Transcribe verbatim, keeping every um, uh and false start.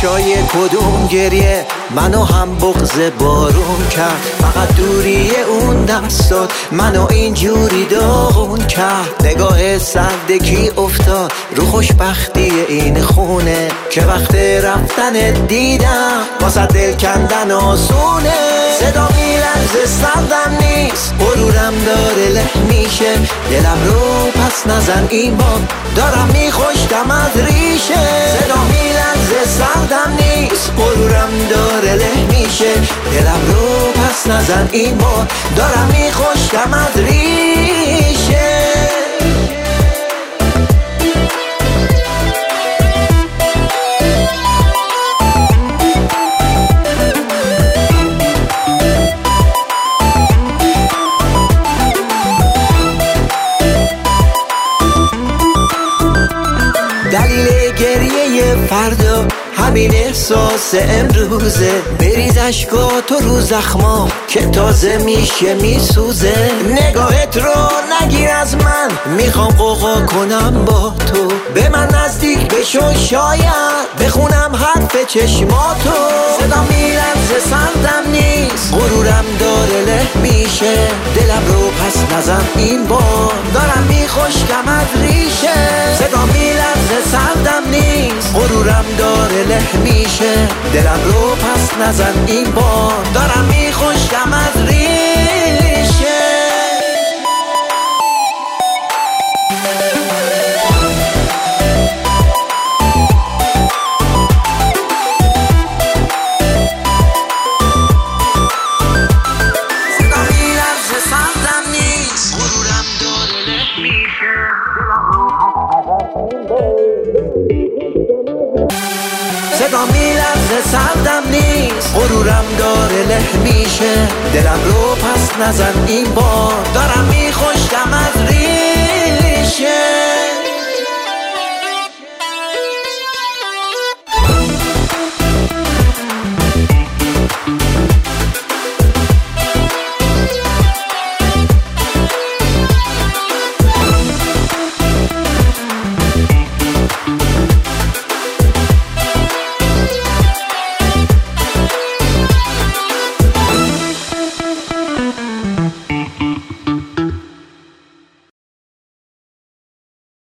چشای کدوم گریه منو هم بغض بارون کرد، فقط دوری اون دستات منو اینجوری داغون کرد. نگاه سردکی افتاد رو خوشبختی این خونه که وقت رفتن دیدم واسه دل کندن آسونه. صدا میلرزه سردم نیست، غرورم داره له میشه، دلم رو پس نزن این بار دارم میخوشتم از ریشه. صدا میلرزه سردم نیست، غرورم داره له میشه، دلم رو پس نزن این بار دارم میخوشتم از ریشه. دلیل گریه فردا همین احساس امروزه، بریز اشکاتو رو زخما که تازه میشه میسوزه. نگاهت رو نگیر از من، میخوام قوقا کنم با تو، به من نزدیک بشو شاید بخونم حرف چشماتو. صدا میلرزه سردم نیست، غرورم داره له میشه، دلم رو پس نزن این بار دارم میخوشکم از ریشه. صدا میلرزه سردم نیست، غرورم داره له میشه، دلم رو پس نزن این بار دارم میخوشکم از ریشه. صدا میلرزه سردم نیست، غرورم داره له میشه، دلم رو صدا میلرزه سردم نیست، غرورم داره له میشه، دلم رو پس نزن این بار دارم میخوشتم از ری